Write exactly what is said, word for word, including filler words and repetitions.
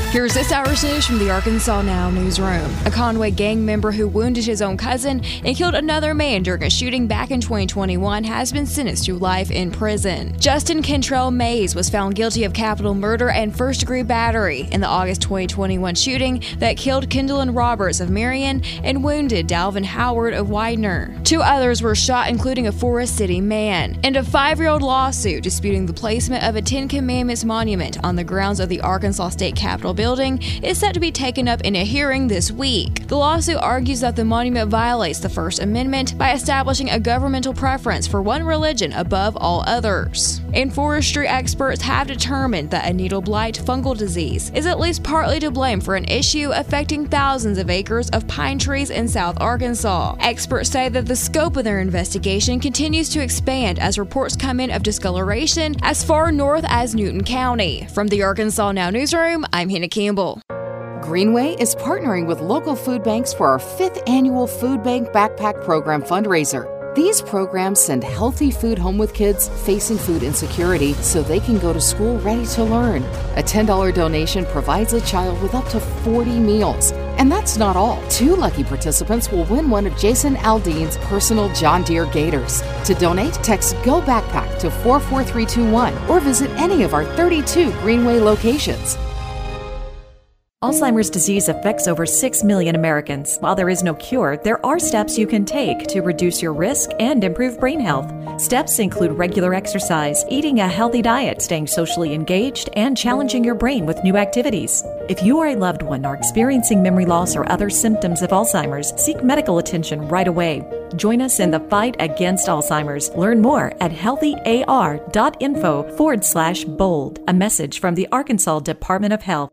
Here's this hour's news from the Arkansas Now newsroom. A Conway gang member who wounded his own cousin and killed another man during a shooting back in twenty twenty-one has been sentenced to life in prison. Justin Kentrell Mays was found guilty of capital murder and first-degree battery in the August twenty twenty-one shooting that killed Kendallin Roberts of Marion and wounded Dalvin Howard of Widener. Two others were shot, including a Forest City man. And a five-year-old lawsuit disputing the placement of a Ten Commandments monument on the grounds of the Arkansas State Capitol building is set to be taken up in a hearing this week. The lawsuit argues that the monument violates the First Amendment by establishing a governmental preference for one religion above all others. And forestry experts have determined that a needle blight fungal disease is at least partly to blame for an issue affecting thousands of acres of pine trees in South Arkansas. Experts say that the scope of their investigation continues to expand as reports come in of discoloration as far north as Newton County. From the Arkansas Now newsroom, I'm Hannah Campbell. Greenway is partnering with local food banks for our fifth annual Food Bank Backpack Program fundraiser. These programs send healthy food home with kids facing food insecurity so they can go to school ready to learn. A ten dollars donation provides a child with up to forty meals. And that's not all. Two lucky participants will win one of Jason Aldean's personal John Deere Gators. To donate, text GO BACKPACK to four four three two one or visit any of our thirty-two Greenway locations. Alzheimer's disease affects over six million Americans. While there is no cure, there are steps you can take to reduce your risk and improve brain health. Steps include regular exercise, eating a healthy diet, staying socially engaged, and challenging your brain with new activities. If you are a loved one or experiencing memory loss or other symptoms of Alzheimer's, seek medical attention right away. Join us in the fight against Alzheimer's. Learn more at healthyar.info forward slash bold. A message from the Arkansas Department of Health.